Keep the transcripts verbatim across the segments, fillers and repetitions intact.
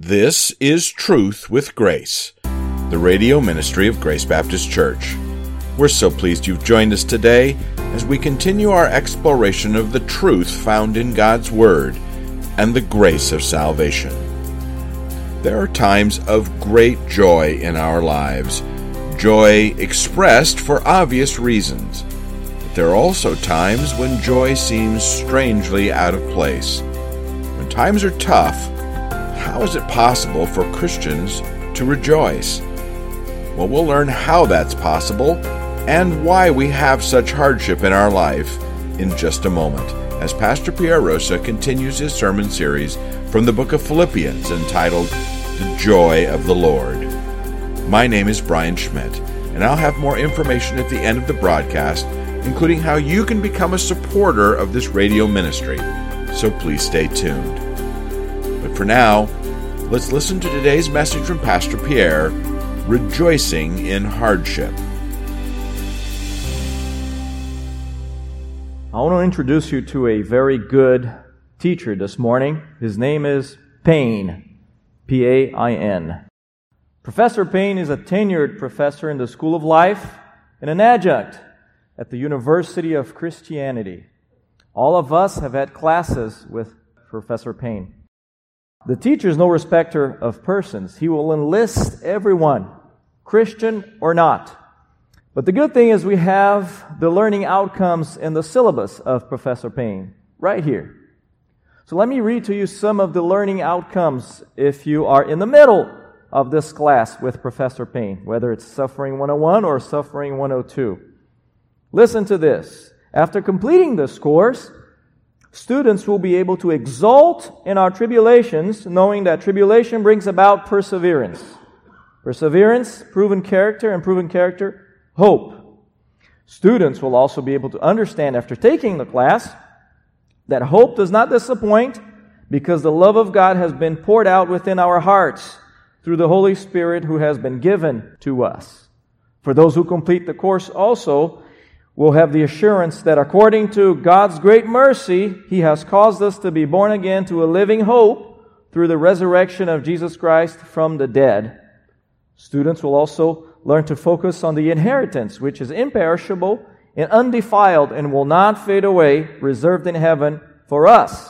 This is Truth with Grace, the radio ministry of Grace Baptist Church. We're so pleased you've joined us today as we continue our exploration of the truth found in God's Word and the grace of salvation. There are times of great joy in our lives, joy expressed for obvious reasons. But there are also times when joy seems strangely out of place. When times are tough, how is it possible for Christians to rejoice? Well, we'll learn how that's possible and why we have such hardship in our life in just a moment, as Pastor Pierre Rosa continues his sermon series from the book of Philippians entitled The Joy of the Lord. My name is Brian Schmidt, and I'll have more information at the end of the broadcast, including how you can become a supporter of this radio ministry, so please stay tuned. But for now, let's listen to today's message from Pastor Pierre, Rejoicing in Hardship. I want to introduce you to a very good teacher this morning. His name is Payne, P A I N. Professor Payne is a tenured professor in the School of Life and an adjunct at the University of Christianity. All of us have had classes with Professor Payne. The teacher is no respecter of persons. He will enlist everyone, Christian or not. But the good thing is we have the learning outcomes in the syllabus of Professor Payne right here. So let me read to you some of the learning outcomes if you are in the middle of this class with Professor Payne, whether it's Suffering one oh one or Suffering one oh two. Listen to this. After completing this course, students will be able to exult in our tribulations, knowing that tribulation brings about perseverance. Perseverance, proven character, and proven character, hope. Students will also be able to understand after taking the class that hope does not disappoint because the love of God has been poured out within our hearts through the Holy Spirit who has been given to us. For those who complete the course also will have the assurance that according to God's great mercy, He has caused us to be born again to a living hope through the resurrection of Jesus Christ from the dead. Students will also learn to focus on the inheritance, which is imperishable and undefiled and will not fade away, reserved in heaven for us.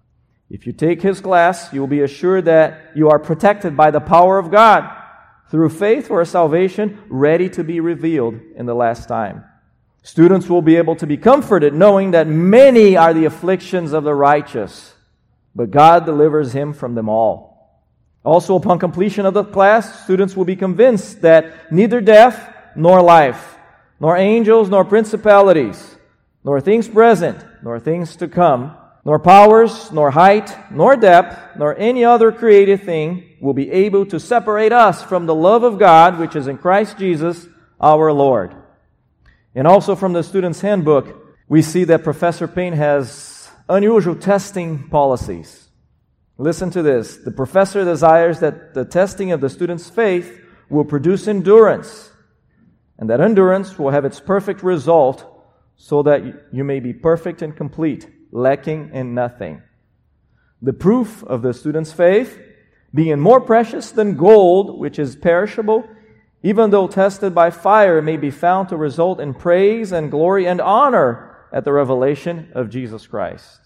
If you take his class, you will be assured that you are protected by the power of God through faith for a salvation ready to be revealed in the last time. Students will be able to be comforted knowing that many are the afflictions of the righteous, but God delivers him from them all. Also, upon completion of the class, students will be convinced that neither death nor life, nor angels nor principalities, nor things present, nor things to come, nor powers, nor height, nor depth, nor any other created thing will be able to separate us from the love of God which is in Christ Jesus our Lord. And also from the student's handbook, we see that Professor Payne has unusual testing policies. Listen to this. The professor desires that the testing of the student's faith will produce endurance, and that endurance will have its perfect result so that you may be perfect and complete, lacking in nothing. The proof of the student's faith, being more precious than gold, which is perishable, even though tested by fire, may be found to result in praise and glory and honor at the revelation of Jesus Christ.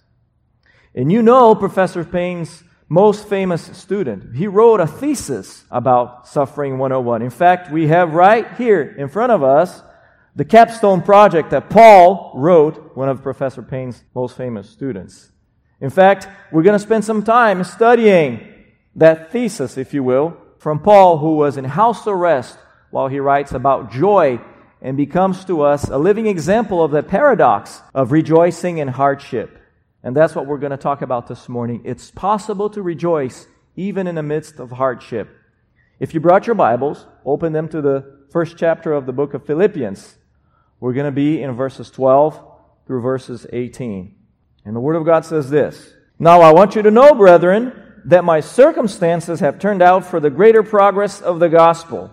And you know Professor Payne's most famous student. He wrote a thesis about Suffering one oh one. In fact, we have right here in front of us the capstone project that Paul wrote, one of Professor Payne's most famous students. In fact, we're going to spend some time studying that thesis, if you will, from Paul, who was in house arrest while he writes about joy and becomes to us a living example of the paradox of rejoicing in hardship. And that's what we're going to talk about this morning. It's possible to rejoice even in the midst of hardship. If you brought your Bibles, open them to the first chapter of the book of Philippians. We're going to be in verses twelve through verses eighteen. And the Word of God says this: "Now I want you to know, brethren, that my circumstances have turned out for the greater progress of the gospel,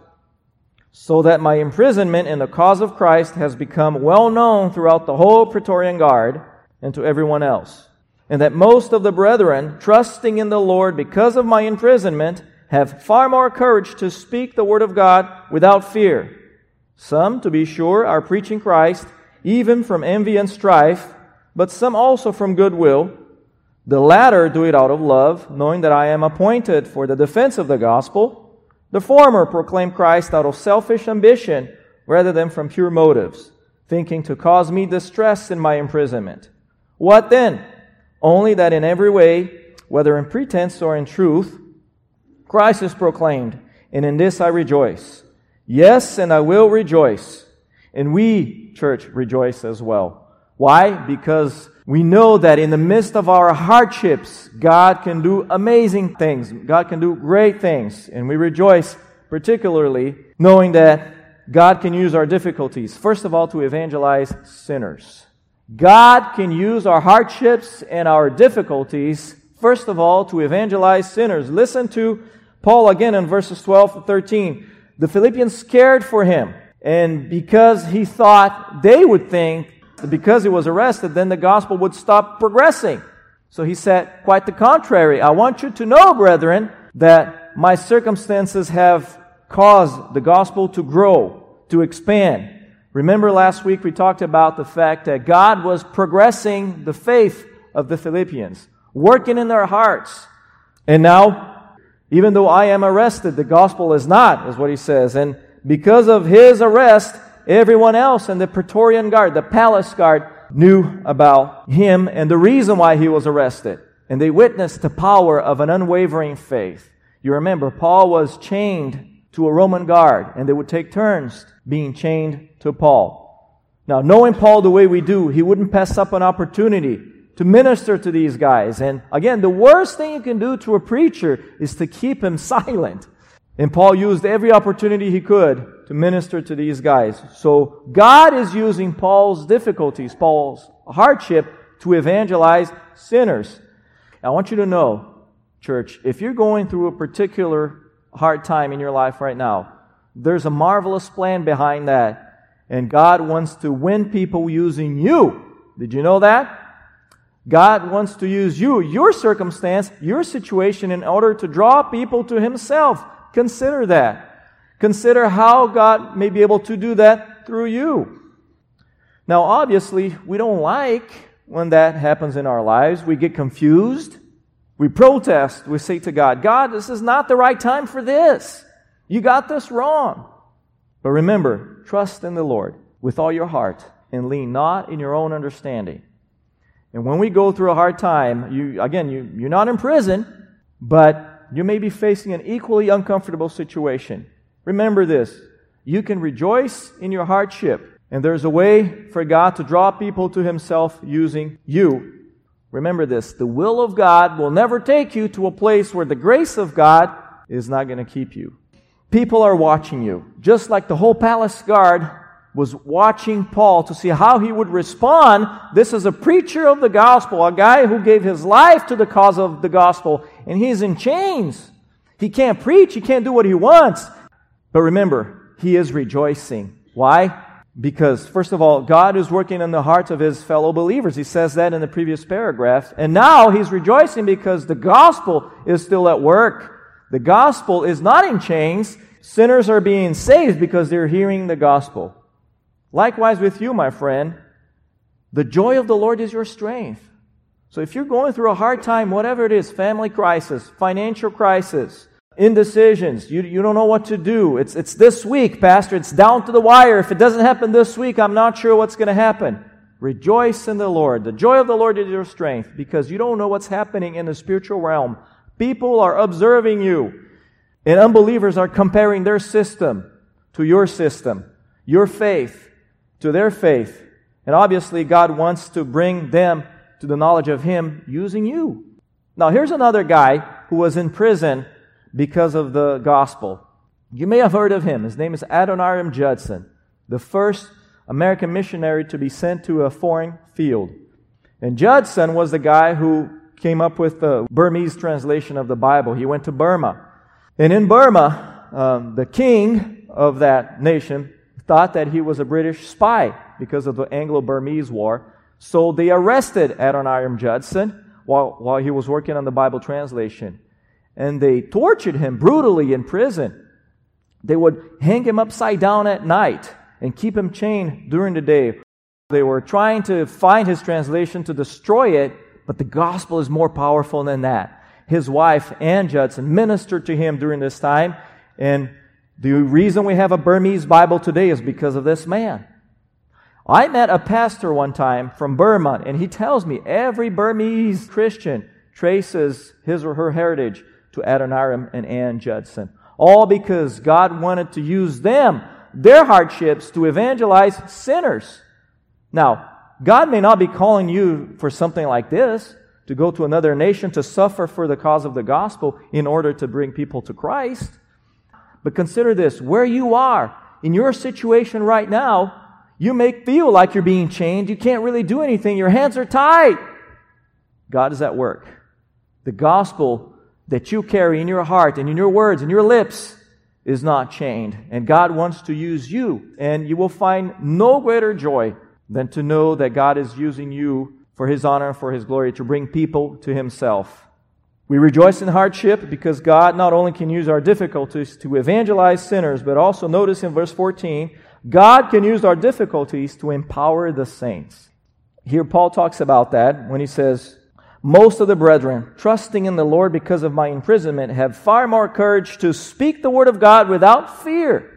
so that my imprisonment in the cause of Christ has become well known throughout the whole Praetorian Guard and to everyone else. and that most of the brethren, trusting in the Lord because of my imprisonment, have far more courage to speak the word of God without fear. Some, to be sure, are preaching Christ, even from envy and strife, but some also from goodwill. The latter do it out of love, knowing that I am appointed for the defense of the gospel. The former proclaim Christ out of selfish ambition, rather than from pure motives, thinking to cause me distress in my imprisonment. What then? Only that in every way, whether in pretense or in truth, Christ is proclaimed, and in this I rejoice. Yes, and I will rejoice. And we, church, rejoice as well. Why? Because we know that in the midst of our hardships, God can do amazing things. God can do great things. And we rejoice particularly knowing that God can use our difficulties, first of all, to evangelize sinners. God can use our hardships and our difficulties, first of all, to evangelize sinners. Listen to Paul again in verses twelve to thirteen. The Philippians cared for him, and because he thought they would think that because he was arrested, then the gospel would stop progressing. So he said, quite the contrary. I want you to know, brethren, that my circumstances have caused the gospel to grow, to expand. Remember last week we talked about the fact that God was progressing the faith of the Philippians, working in their hearts. And now, even though I am arrested, the gospel is not, is what he says. And because of his arrest, everyone else in the Praetorian Guard, the palace guard, knew about him and the reason why he was arrested. And they witnessed the power of an unwavering faith. You remember, Paul was chained to a Roman guard, and they would take turns being chained to Paul. Now, knowing Paul the way we do, he wouldn't pass up an opportunity to minister to these guys. And again, the worst thing you can do to a preacher is to keep him silent. And Paul used every opportunity he could to minister to these guys. So God is using Paul's difficulties, Paul's hardship, to evangelize sinners. I want you to know, church, if you're going through a particular hard time in your life right now, there's a marvelous plan behind that. And God wants to win people using you. Did you know that? God wants to use you, your circumstance, your situation, in order to draw people to Himself. Consider that. Consider how God may be able to do that through you. Now, obviously, we don't like when that happens in our lives. We get confused. We protest. We say to God, God, this is not the right time for this. You got this wrong. But remember, trust in the Lord with all your heart and lean not in your own understanding. And when we go through a hard time, you again, you, you're not in prison, but you may be facing an equally uncomfortable situation. Remember this, you can rejoice in your hardship, and there's a way for God to draw people to Himself using you. Remember this, the will of God will never take you to a place where the grace of God is not going to keep you. People are watching you, just like the whole palace guard was watching Paul to see how he would respond. This is a preacher of the gospel, a guy who gave his life to the cause of the gospel, and he's in chains. He can't preach, he can't do what he wants. But remember, he is rejoicing. Why? Because, first of all, God is working in the hearts of His fellow believers. He says that in the previous paragraph. And now he's rejoicing because the gospel is still at work. The gospel is not in chains. Sinners are being saved because they're hearing the gospel. Likewise with you, my friend, the joy of the Lord is your strength. So if you're going through a hard time, whatever it is, family crisis, financial crisis, indecisions, you, you don't know what to do. It's, it's this week, Pastor, it's down to the wire. If it doesn't happen this week, I'm not sure what's going to happen. Rejoice in the Lord. The joy of the Lord is your strength, because you don't know what's happening in the spiritual realm. People are observing you, and unbelievers are comparing their system to your system, your faith to their faith. And obviously, God wants to bring them to the knowledge of Him using you. Now, here's another guy who was in prison because of the gospel. You may have heard of him. His name is Adoniram Judson, the first American missionary to be sent to a foreign field. And Judson was the guy who came up with the Burmese translation of the Bible. He went to Burma. And in Burma, um, the king of that nation thought that he was a British spy because of the Anglo-Burmese War. So they arrested Adoniram Judson, while, while he was working on the Bible translation. And they tortured him brutally in prison. They would hang him upside down at night and keep him chained during the day. They were trying to find his translation to destroy it, but the gospel is more powerful than that. His wife, Ann Judson, ministered to him during this time, and the reason we have a Burmese Bible today is because of this man. I met a pastor one time from Burma, and he tells me every Burmese Christian traces his or her heritage to Adoniram and Ann Judson. All because God wanted to use them, their hardships, to evangelize sinners. Now, God may not be calling you for something like this, to go to another nation to suffer for the cause of the gospel in order to bring people to Christ. But consider this, where you are, in your situation right now, you may feel like you're being chained. You can't really do anything. Your hands are tied. God is at work. The gospel that you carry in your heart and in your words and your lips is not chained. And God wants to use you. And you will find no greater joy than to know that God is using you for His honor and for His glory to bring people to Himself. We rejoice in hardship because God not only can use our difficulties to evangelize sinners, but also notice in verse fourteen, God can use our difficulties to empower the saints. Here Paul talks about that when he says, most of the brethren, trusting in the Lord because of my imprisonment, have far more courage to speak the word of God without fear.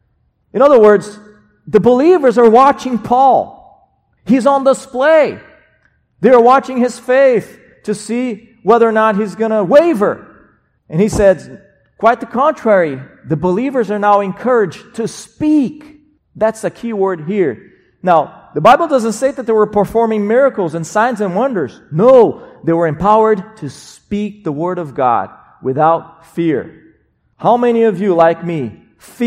In other words, the believers are watching Paul. He's on display. They are watching his faith to see whether or not he's going to waver. And he says, quite the contrary, the believers are now encouraged to speak. That's the key word here. Now, the Bible doesn't say that they were performing miracles and signs and wonders. No, they were empowered to speak the word of God without fear. How many of you, like me,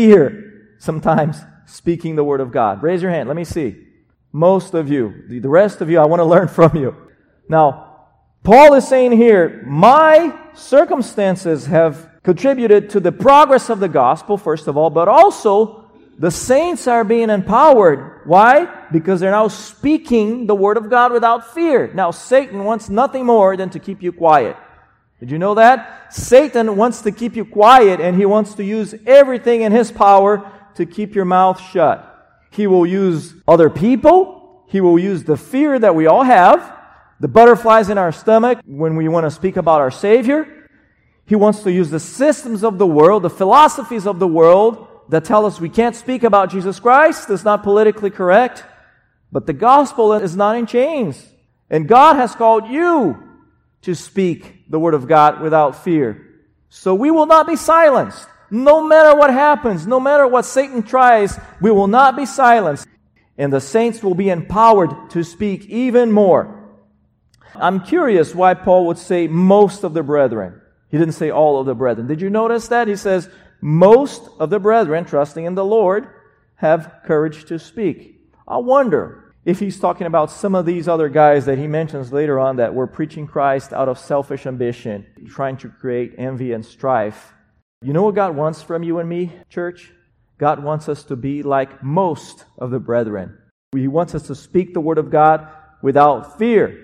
fear sometimes speaking the word of God? Raise your hand. Let me see. Most of you. The rest of you, I want to learn from you. Now, Paul is saying here, my circumstances have contributed to the progress of the gospel, first of all, but also the saints are being empowered. Why? Because they're now speaking the word of God without fear. Now, Satan wants nothing more than to keep you quiet. Did you know that? Satan wants to keep you quiet, and he wants to use everything in his power to keep your mouth shut. He will use other people. He will use the fear that we all have, the butterflies in our stomach when we want to speak about our Savior. He wants to use the systems of the world, the philosophies of the world, that tell us we can't speak about Jesus Christ. That's not politically correct. But the gospel is not in chains. And God has called you to speak the word of God without fear. So we will not be silenced. No matter what happens, no matter what Satan tries, we will not be silenced. And the saints will be empowered to speak even more. I'm curious why Paul would say most of the brethren. He didn't say all of the brethren. Did you notice that? He says, most of the brethren, trusting in the Lord, have courage to speak. I wonder if he's talking about some of these other guys that he mentions later on that were preaching Christ out of selfish ambition, trying to create envy and strife. You know what God wants from you and me, church? God wants us to be like most of the brethren. He wants us to speak the word of God without fear.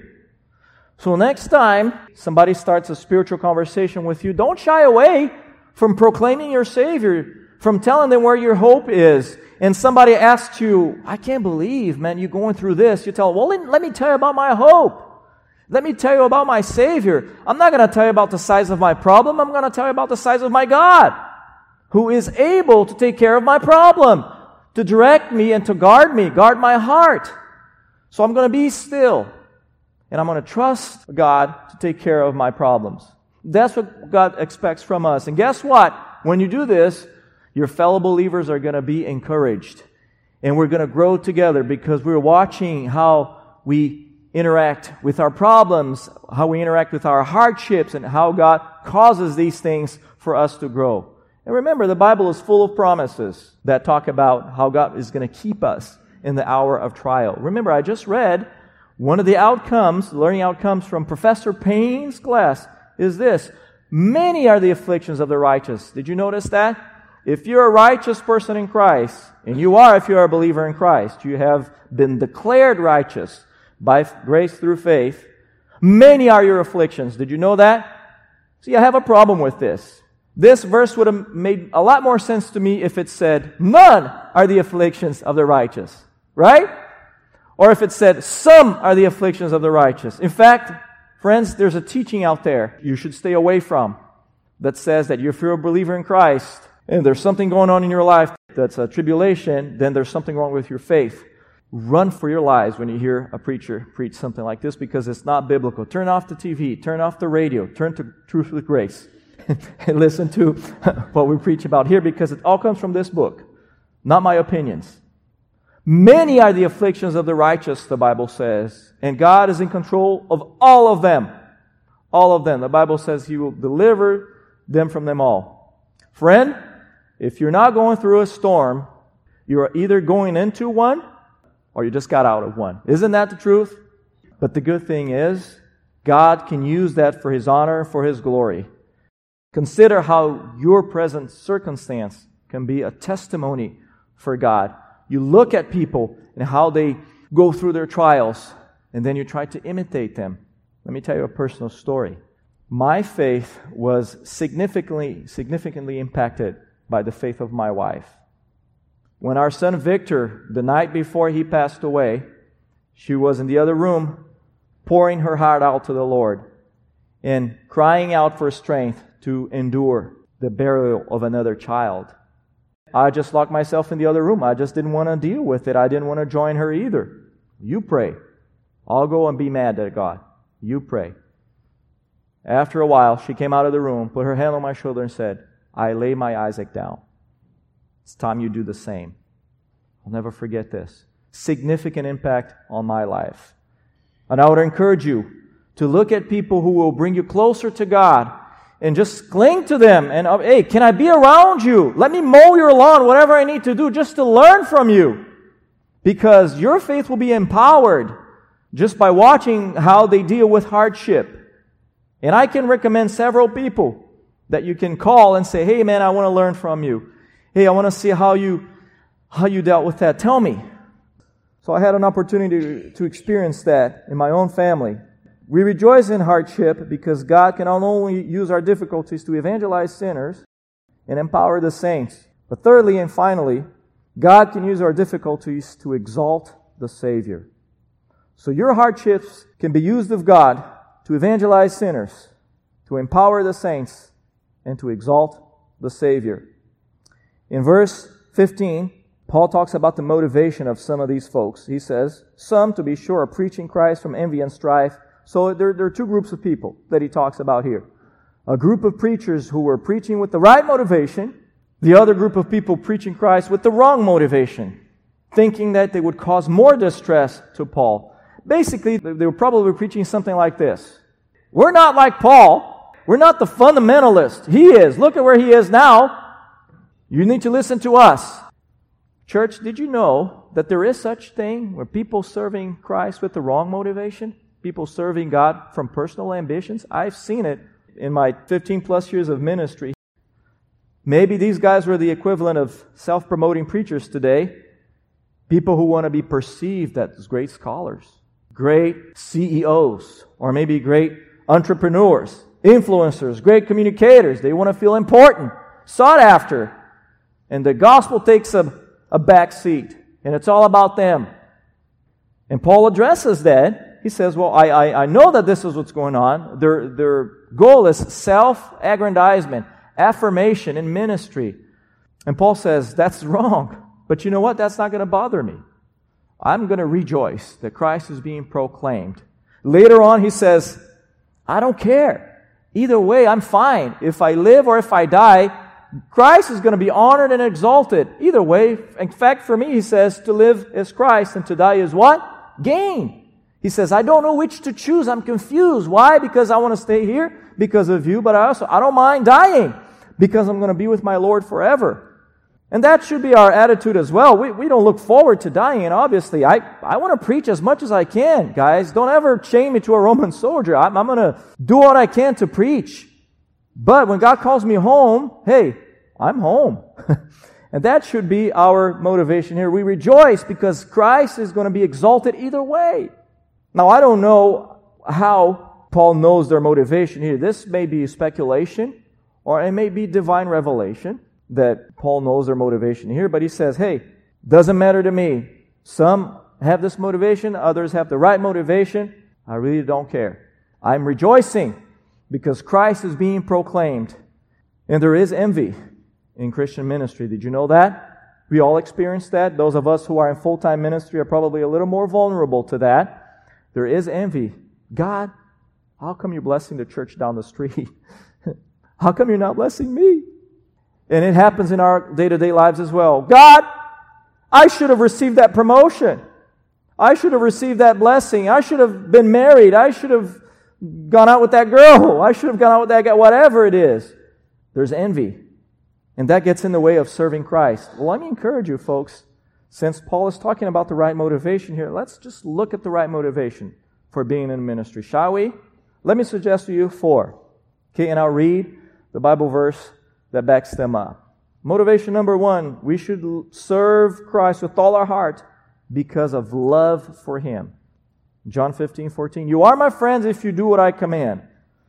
So next time somebody starts a spiritual conversation with you, don't shy away from proclaiming your Savior, from telling them where your hope is. And somebody asks you, I can't believe, man, you're going through this. You tell them, well, let me tell you about my hope. Let me tell you about my Savior. I'm not going to tell you about the size of my problem. I'm going to tell you about the size of my God, who is able to take care of my problem, to direct me and to guard me, guard my heart. So I'm going to be still, and I'm going to trust God to take care of my problems. That's what God expects from us. And guess what? When you do this, your fellow believers are going to be encouraged. And we're going to grow together because we're watching how we interact with our problems, how we interact with our hardships, and how God causes these things for us to grow. And remember, the Bible is full of promises that talk about how God is going to keep us in the hour of trial. Remember, I just read one of the outcomes, learning outcomes from Professor Payne's class is this. Many are the afflictions of the righteous. Did you notice that? If you're a righteous person in Christ, and you are if you are a believer in Christ, you have been declared righteous by grace through faith, Many are your afflictions. Did you know that? See, I have a problem with this. This verse would have made a lot more sense to me if it said, none are the afflictions of the righteous. Right? Or if it said, some are the afflictions of the righteous. In fact, friends, there's a teaching out there you should stay away from that says that if you're a believer in Christ and there's something going on in your life that's a tribulation, then there's something wrong with your faith. Run for your lives when you hear a preacher preach something like this because it's not biblical. Turn off the T V, turn off the radio, turn to Truth with Grace and listen to what we preach about here because it all comes from this book, not my opinions. Many are the afflictions of the righteous, the Bible says, and God is in control of all of them. All of them. The Bible says He will deliver them from them all. Friend, if you're not going through a storm, you're either going into one or you just got out of one. Isn't that the truth? But the good thing is, God can use that for His honor, for His glory. Consider how your present circumstance can be a testimony for God. You look at people and how they go through their trials, and then you try to imitate them. Let me tell you a personal story. My faith was significantly, significantly impacted by the faith of my wife. When our son Victor, the night before he passed away, she was in the other room pouring her heart out to the Lord and crying out for strength to endure the burial of another child. I just locked myself in the other room. I just didn't want to deal with it. I didn't want to join her either. You pray. I'll go and be mad at God. You pray. After a while, she came out of the room, put her hand on my shoulder and said, I lay my Isaac down. It's time you do the same. I'll never forget this. Significant impact on my life. And I would encourage you to look at people who will bring you closer to God and just cling to them. And, uh, hey, can I be around you? Let me mow your lawn, whatever I need to do just to learn from you. Because your faith will be empowered just by watching how they deal with hardship. And I can recommend several people that you can call and say, hey man, I want to learn from you. Hey, I want to see how you how you dealt with that. Tell me. So I had an opportunity to, to experience that in my own family. We rejoice in hardship because God can not only use our difficulties to evangelize sinners and empower the saints, but thirdly and finally, God can use our difficulties to exalt the Savior. So your hardships can be used of God to evangelize sinners, to empower the saints, and to exalt the Savior. In verse fifteen, Paul talks about the motivation of some of these folks. He says, some, to be sure, are preaching Christ from envy and strife. So there, there are two groups of people that he talks about here. A group of preachers who were preaching with the right motivation, the other group of people preaching Christ with the wrong motivation, thinking that they would cause more distress to Paul. Basically, they were probably preaching something like this. We're not like Paul. We're not the fundamentalist. He is. Look at where he is now. You need to listen to us. Church, did you know that there is such thing where people serving Christ with the wrong motivation? People serving God from personal ambitions? I've seen it in my fifteen plus years of ministry. Maybe these guys were the equivalent of self-promoting preachers today. People who want to be perceived as great scholars, great C E Os, or maybe great entrepreneurs, influencers, great communicators. They want to feel important, sought after. And the gospel takes a, a back seat, and it's all about them. And Paul addresses that. He says, well, I, I, I know that this is what's going on. Their, their goal is self-aggrandizement, affirmation in ministry. And Paul says, that's wrong. But you know what? That's not going to bother me. I'm going to rejoice that Christ is being proclaimed. Later on, he says, I don't care. Either way, I'm fine. If I live or if I die, Christ is going to be honored and exalted. Either way, in fact, for me, he says, to live is Christ and to die is what? Gain. He says, I don't know which to choose. I'm confused. Why? Because I want to stay here because of you, but I also, I don't mind dying because I'm going to be with my Lord forever. And that should be our attitude as well. We, we don't look forward to dying, and obviously, I, I want to preach as much as I can, guys. Don't ever chain me to a Roman soldier. I'm, I'm going to do what I can to preach. But when God calls me home, hey, I'm home. And that should be our motivation here. We rejoice because Christ is going to be exalted either way. Now, I don't know how Paul knows their motivation here. This may be speculation, or it may be divine revelation that Paul knows their motivation here. But he says, hey, doesn't matter to me. Some have this motivation, others have the right motivation. I really don't care. I'm rejoicing because Christ is being proclaimed. And there is envy in Christian ministry. Did you know that? We all experience that. Those of us who are in full-time ministry are probably a little more vulnerable to that. There is envy. God, how come you're blessing the church down the street? How come you're not blessing me? And it happens in our day-to-day lives as well. God, I should have received that promotion. I should have received that blessing. I should have been married. I should have gone out with that girl. I should have gone out with that guy. Whatever it is, there's envy. And that gets in the way of serving Christ. Well, let me encourage you, folks, since Paul is talking about the right motivation here, let's just look at the right motivation for being in ministry, shall we? Let me suggest to you four. Okay, and I'll read the Bible verse that backs them up. Motivation number one, we should serve Christ with all our heart because of love for Him. John fifteen fourteen, you are my friends if you do what I command.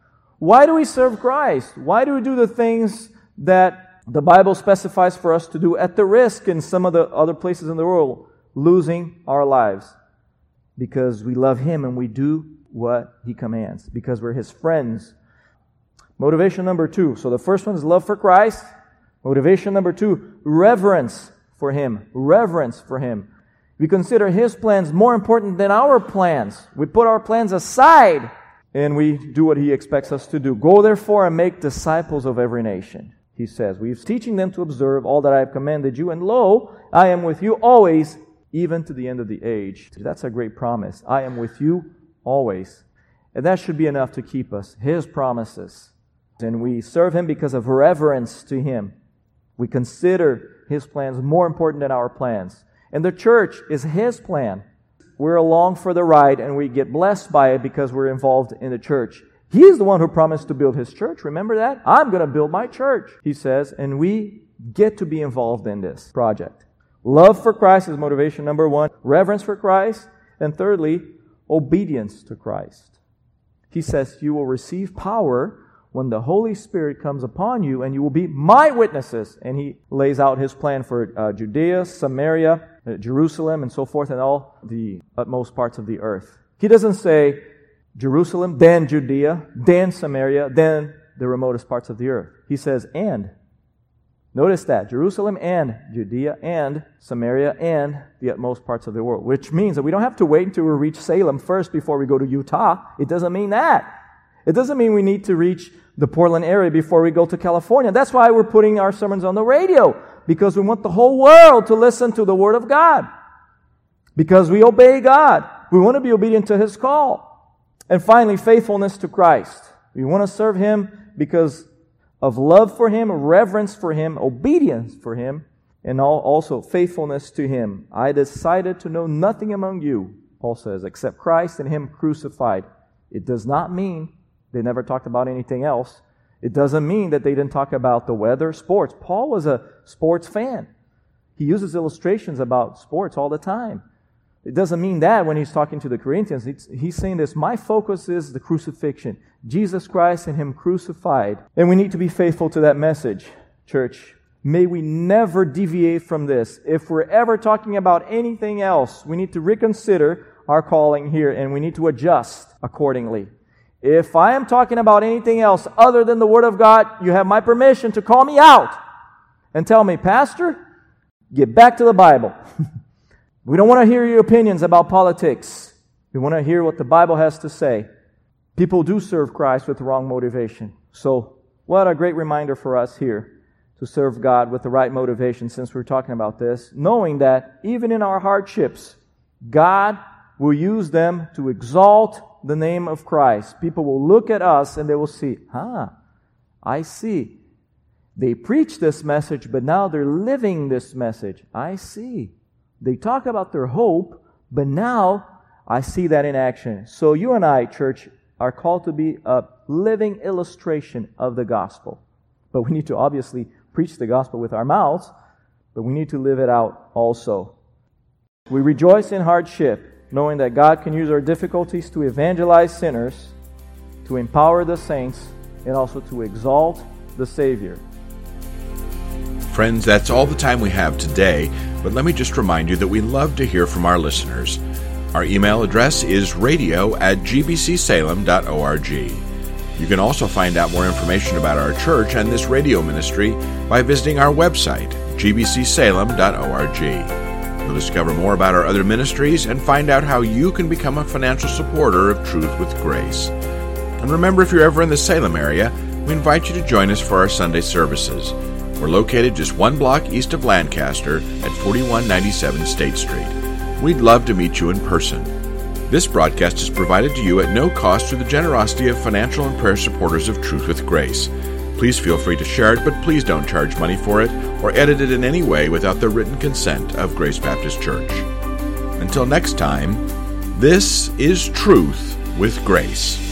Why do we serve Christ? Why do we do the things that the Bible specifies for us to do at the risk in some of the other places in the world, losing our lives? Because we love Him and we do what He commands, because we're His friends. Motivation number two. So the first one is love for Christ. Motivation number two, reverence for Him. Reverence for Him. We consider His plans more important than our plans. We put our plans aside and we do what He expects us to do. Go therefore and make disciples of every nation. He says, we're teaching them to observe all that I have commanded you, and lo, I am with you always, even to the end of the age. That's a great promise. I am with you always. And that should be enough to keep us. His promises. And we serve Him because of reverence to Him. We consider His plans more important than our plans. And the church is His plan. We're along for the ride and we get blessed by it because we're involved in the church. He's the one who promised to build His church. Remember that? I'm going to build my church, He says, and we get to be involved in this project. Love for Christ is motivation number one. Reverence for Christ. And thirdly, obedience to Christ. He says, you will receive power when the Holy Spirit comes upon you, and you will be my witnesses. And He lays out His plan for uh, Judea, Samaria, uh, Jerusalem, and so forth, and all the utmost parts of the earth. He doesn't say Jerusalem, then Judea, then Samaria, then the remotest parts of the earth. He says, and. Notice that. Jerusalem and Judea and Samaria and the utmost parts of the world. Which means that we don't have to wait until we reach Salem first before we go to Utah. It doesn't mean that. It doesn't mean we need to reach the Portland area before we go to California. That's why we're putting our sermons on the radio. Because we want the whole world to listen to the Word of God. Because we obey God. We want to be obedient to His call. And finally, faithfulness to Christ. We want to serve Him because of love for Him, reverence for Him, obedience for Him, and also faithfulness to Him. I decided to know nothing among you, Paul says, except Christ and Him crucified. It does not mean they never talked about anything else. It doesn't mean that they didn't talk about the weather, sports. Paul was a sports fan. He uses illustrations about sports all the time. It doesn't mean that when he's talking to the Corinthians. It's, he's saying this, my focus is the crucifixion. Jesus Christ and Him crucified. And we need to be faithful to that message, church. May we never deviate from this. If we're ever talking about anything else, we need to reconsider our calling here and we need to adjust accordingly. If I am talking about anything else other than the Word of God, you have my permission to call me out and tell me, Pastor, get back to the Bible. We don't want to hear your opinions about politics. We want to hear what the Bible has to say. People do serve Christ with the wrong motivation. So, what a great reminder for us here to serve God with the right motivation since we're talking about this, knowing that even in our hardships, God will use them to exalt the name of Christ. People will look at us and they will see, ah, I see. They preach this message, but now they're living this message. I see. They talk about their hope, but now I see that in action. So you and I, church, are called to be a living illustration of the gospel. But we need to obviously preach the gospel with our mouths, but we need to live it out also. We rejoice in hardship, knowing that God can use our difficulties to evangelize sinners, to empower the saints, and also to exalt the Savior. Friends, that's all the time we have today, but let me just remind you that we love to hear from our listeners. Our email address is radio at g b c salem dot org. You can also find out more information about our church and this radio ministry by visiting our website, g b c salem dot org. You'll discover more about our other ministries and find out how you can become a financial supporter of Truth with Grace. And remember, if you're ever in the Salem area, we invite you to join us for our Sunday services. We're located just one block east of Lancaster at forty-one ninety-seven State Street. We'd love to meet you in person. This broadcast is provided to you at no cost through the generosity of financial and prayer supporters of Truth with Grace. Please feel free to share it, but please don't charge money for it or edit it in any way without the written consent of Grace Baptist Church. Until next time, this is Truth with Grace.